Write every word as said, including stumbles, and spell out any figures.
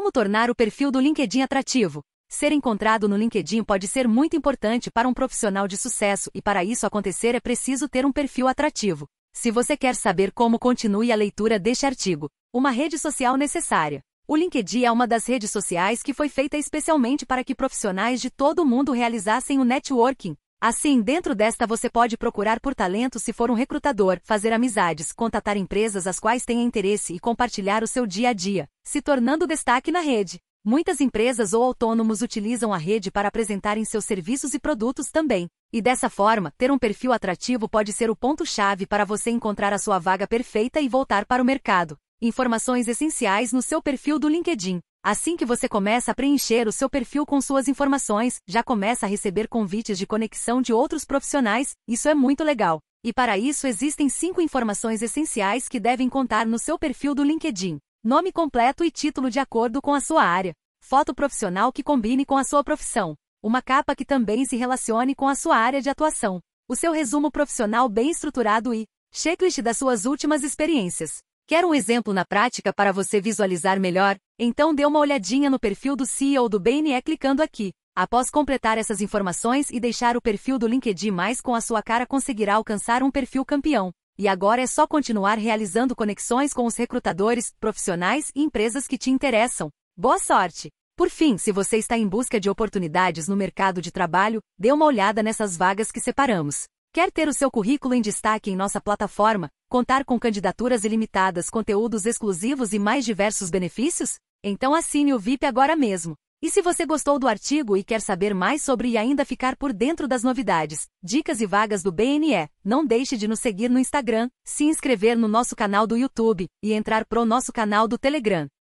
Como tornar o perfil do LinkedIn atrativo? Ser encontrado no LinkedIn pode ser muito importante para um profissional de sucesso e para isso acontecer é preciso ter um perfil atrativo. Se você quer saber como, continue a leitura deste artigo. Uma rede social necessária. O LinkedIn é uma das redes sociais que foi feita especialmente para que profissionais de todo o mundo realizassem o networking. Assim, dentro desta você pode procurar por talento se for um recrutador, fazer amizades, contatar empresas às quais tenha interesse e compartilhar o seu dia a dia, se tornando destaque na rede. Muitas empresas ou autônomos utilizam a rede para apresentarem seus serviços e produtos também. E dessa forma, ter um perfil atrativo pode ser o ponto-chave para você encontrar a sua vaga perfeita e voltar para o mercado. Informações essenciais no seu perfil do LinkedIn. Assim que você começa a preencher o seu perfil com suas informações, já começa a receber convites de conexão de outros profissionais, isso é muito legal. E para isso existem cinco informações essenciais que devem contar no seu perfil do LinkedIn. Nome completo e título de acordo com a sua área. Foto profissional que combine com a sua profissão. Uma capa que também se relacione com a sua área de atuação. O seu resumo profissional bem estruturado e checklist das suas últimas experiências. Quer um exemplo na prática para você visualizar melhor? Então dê uma olhadinha no perfil do C E O do B N E clicando aqui. Após completar essas informações e deixar o perfil do LinkedIn mais com a sua cara, conseguirá alcançar um perfil campeão. E agora é só continuar realizando conexões com os recrutadores, profissionais e empresas que te interessam. Boa sorte! Por fim, se você está em busca de oportunidades no mercado de trabalho, dê uma olhada nessas vagas que separamos. Quer ter o seu currículo em destaque em nossa plataforma, contar com candidaturas ilimitadas, conteúdos exclusivos e mais diversos benefícios? Então assine o V I P agora mesmo. E se você gostou do artigo e quer saber mais sobre e ainda ficar por dentro das novidades, dicas e vagas do B N E, não deixe de nos seguir no Instagram, se inscrever no nosso canal do YouTube e entrar pro nosso canal do Telegram.